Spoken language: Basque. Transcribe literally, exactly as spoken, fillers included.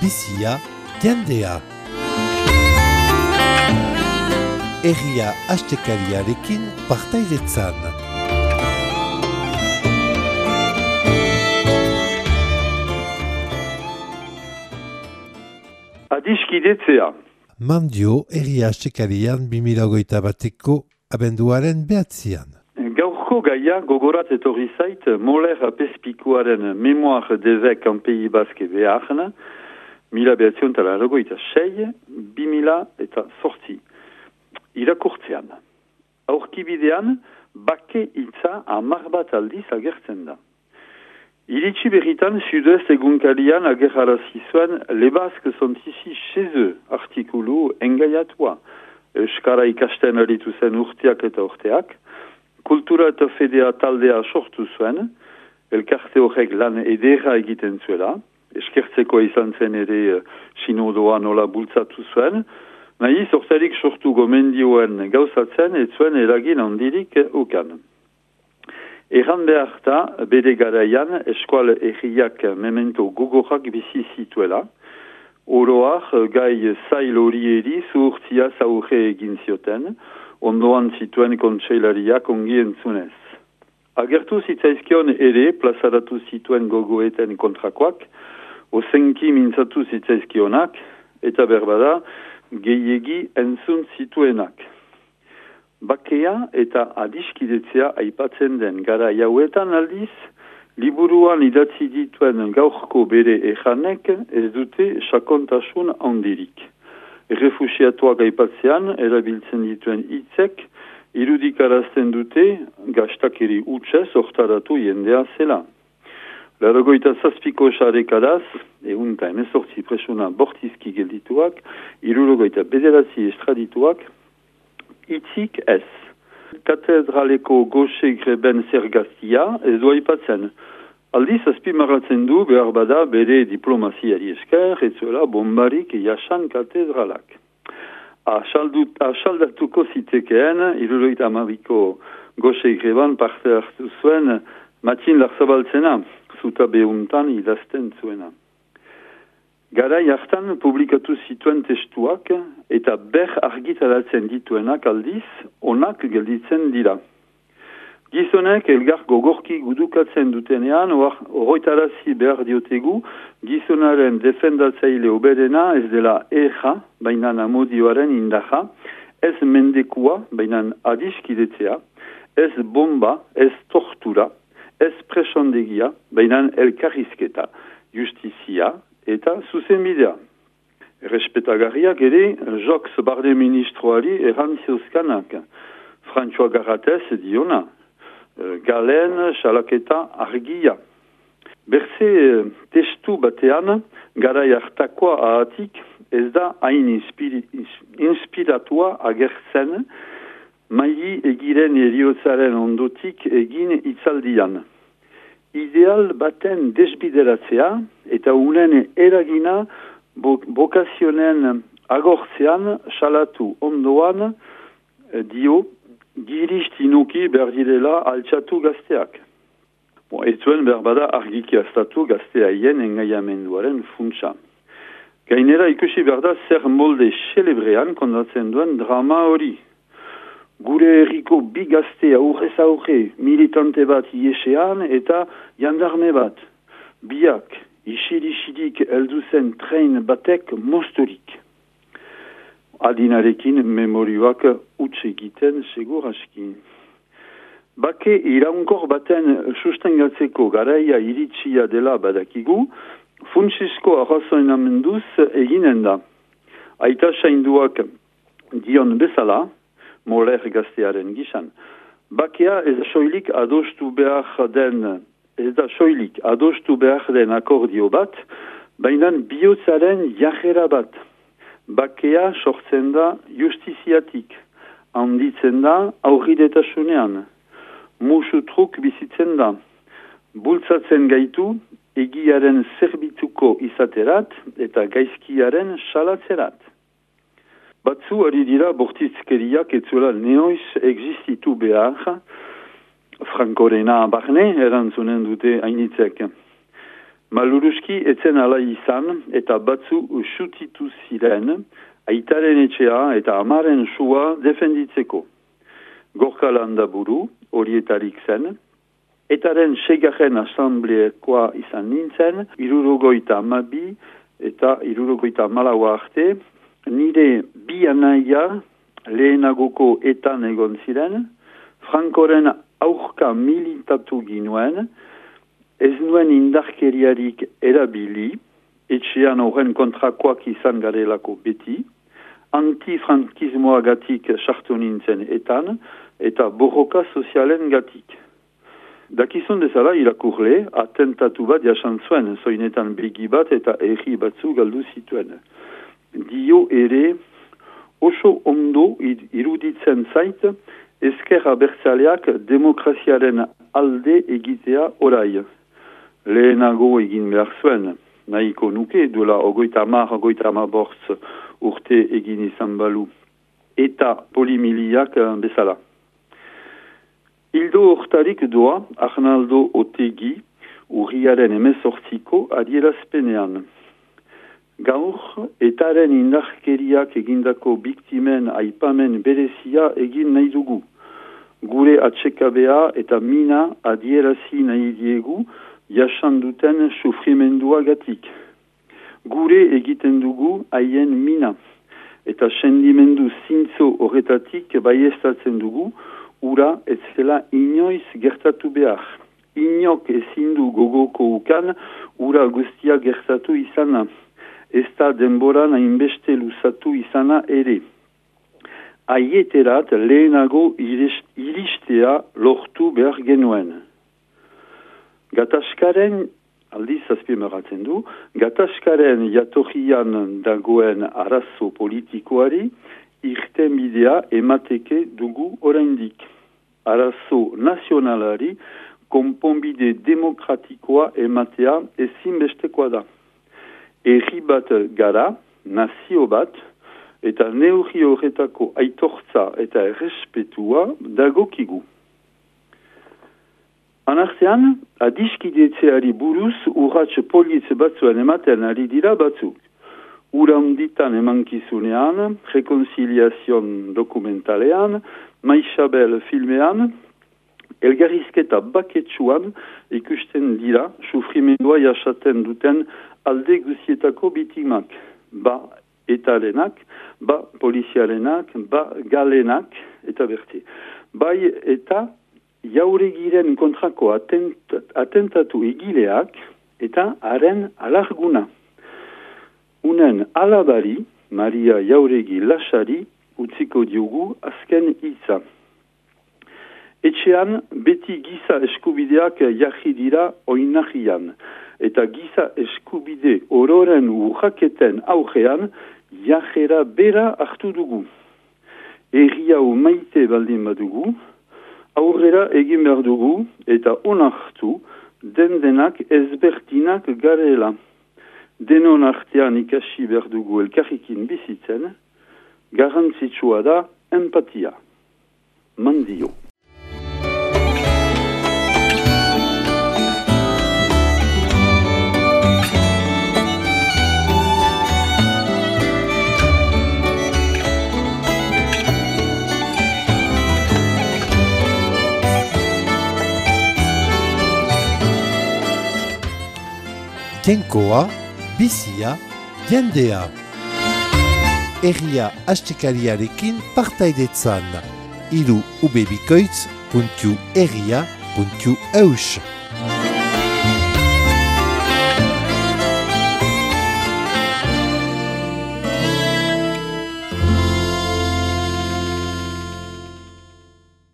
bizia, jendea. Herria astekariarekin partaidetzan. Adiskidetzea. Mandio herria astekarian bi mila hogeita bateko abenduaren behatzian. Gaurko gaia gogorat etorri zait Moller Apezpikuaren Memoir d'Evêque en Pays Basque beharna, mila behatzion eta laurogeita sei, bi mila eta zortzi. Irakurtzean. Aurkibidean, bake hitza hamar bat aldiz agertzen da. Iritsi berritan Sud-Est egunkarian agerrarazi zuen Les Basques sont ici chez eux artikulu engaiatua. Euskara ikasten aritu zen urteak eta urteak, kultura eta fedea taldea sortu zuen, elkarte horrek lan edera egiten zuela, eskertzeko izan zen ere sinodoa nola bultzatu zuen, nahi zortarik sortu gomendioen gauzatzen ez zuen eragin handirik ukan. Erran beharta, bere garaian, eskual erriak memento gogorak bizi zituela, oroak gai zail horieri zuhurtzia zaurre egin zioten, ondoan zituen kontseilariak ongi entzunez. Agertu zitzaizkion ere plazaratu zituen gogoeten kontrakoak, ozenki mintzatu zitzaizkionak, eta berbada gehiegi entzun zituenak. Bakea eta adiskidetzea aipatzen den gara jauetan aldiz, liburuan idatzi dituen gaurko bere ejanek ez dute sakontasun handirik. Errefusiatuak aipatzean erabiltzen dituen hitzek irudikarazten dute gastakeri utxez hortaratu jendea zela. Laurogeita zazpiko sarekadaz, egunta emezortzi presuna bortizki geldituak, hirurogeita bederatzi estradituak, hitzik ez. Katedraleko goxe greben zergaztia ez du aipatzen. Aldiz azpimarratzen du behar bada bere diplomaziari esker, ez zuela bombarik jasan katedralak. Asaldatuko zitekeen, hirurogeita hamabiko goxe greban parte hartu zuen Matxin Larzabaltzena, zuta behuntan idazten zuena. Garai hartan publikatu zituen testuak eta ber argitaratzen dituenak aldiz onak gelditzen dira. Gizonek elgar gogorki gudukatzen dutenean horretarazi behar diotegu gizonaren defendatzaile oberena ez dela eja, bainan amodioaren indaja, ez mendekua, bainan adiskidetzea, ez bomba, ez tortura, ez presondegia, bainan elkarrizketa, justizia, eta zuzenbidea. Errespetagarriak ere, Jox barde ministroari errantziozkanak. Frantxoa Garatez diona. Galen, xalaketa argia. Berze testu batean, garai hartakoa ahatik, ez da hain inspiri, inspiratua agertzen, maili egiren eriotzaren ondotik egin itzaldian. Ideal baten desbideratzea eta unen eragina bokazionen agortzean salatu ondoan dio giristinuki berdirela altxatu gazteak. Bon, ez zuen berbada argiki astatu gazteaien engaiamenduaren funtsa. Gainera ikusi berda zer molde celebrean kondatzen duen drama hori. Gure herriko bi gazte aurrez aurre, militante bat iesean eta jandarme bat. Biak, isil-isilik elduzen tren batek mostorik. Adinarekin memorioak utz egiten segur aski. Bake iraunkor baten sustengatzeko garaia iritsia dela badakigu, funtsezko arrazoinamenduz eginen da. Aita sainduak dion bezala, Moller gaztearen gisan. Bakea ez da soilik adostu behar den, ez da soilik adostu behar den akordio bat, bainan bihotzaren jajera bat. Bakea sortzen da justiziatik, handitzen da aurridetasunean, musu truk bizitzen da, bultzatzen gaitu egiaren zerbituko izaterat eta gaizkiaren salatzerat. Batzu ari dira bortizkeriak etzuela neoiz existitu behar, Frankorena barne erantzunen dute hainitzek. Maluruski etzen ala izan eta batzu sutitu ziren, aitaren etxea eta amaren sua defenditzeko. Gorka Landaburu, horietarik zen, etaren segarren asambleekoa izan nintzen, irurogoita amabi eta irurogoita malaua arte, nire bi anaia lehenagoko etan egon ziren, Frankoren aurka militatu ginuen, ez nuen indarkeriarik erabili, etxean horren kontrakoak izan garelako beti, antifrankismoagatik sartu nintzen etan, eta borroka sozialen gatik. Dakizun dezala irakurle, atentatu bat jasan zuen, zoinetan begi bat eta erri batzu galdu zituen. Dio ere, oso ondo iruditzen zait, ezker abertzaleak demokraziaren alde egitea orai. Lehenago egin behar zuen, nahiko nuke, duela ogoita amar, ogoita amabortz urte egin izan balu, eta polimiliak bezala. Hildo hortarik doa, Arnaldo Otegi, urriaren emezortziko adierazpenean. Gaur, etaren indarkeriak egindako biktimen aipamen berezia egin nahi dugu. Gure atsekabea eta mina adierazi nahi diegu jasan duten sufrimenduagatik. Gure egiten dugu haien mina, eta sendimendu zintzo horretatik baiestatzen dugu, ura ez zela inoiz gertatu behar. Inok ezin du gogoko ukan, ura guztia gertatu izana. Ez da denboran hainbeste luzatu izana ere. Aieterat lehenago iristea lortu behar genuen. Gatazkaren, aldiz azpimarratzen du, gatazkaren jatorrian dagoen arazo politikoari irtenbidea emateke dugu oraindik. Arazo nazionalari konponbide demokratikoa ematea ezinbestekoa da. Herri bat gara, nazio bat, eta neurri horretako aitortza eta errespetua dagokigu. Anartean, adiskidetzeari buruz urratx politz batzuen ematen ari dira batzuk. Ura honditan emankizunean, rekonciliazion dokumentalean, Maixabel filmean, elgarrizketa baketsuan ikusten dira sufrimendua jasaten duten alde guzietako bitimak. Ba etalenak, ba polizialenak, ba galenak, eta berte. Bai eta jauregiren kontrako atent, atentatu egileak eta haren alarguna. Unen alabari, Maria Jauregi Lasari, utziko diogu azken hitza. Etxean beti giza eskubideak jarri dira oinarrian, eta giza eskubide ororen urraketen aurrean jajera bera hartu dugu. Herri hau maite baldin badugu, aurrera egin behar dugu eta onartu den denak ezberdinak garela. Denon artean ikasi behar dugu elkarrikin bizitzen, garrantzitsua da empatia. Mandio. Jainkoa, bizia, jendea. Herria astekariarekin partaidetzan. Iru ubebikoitz puntu herria puntu eus.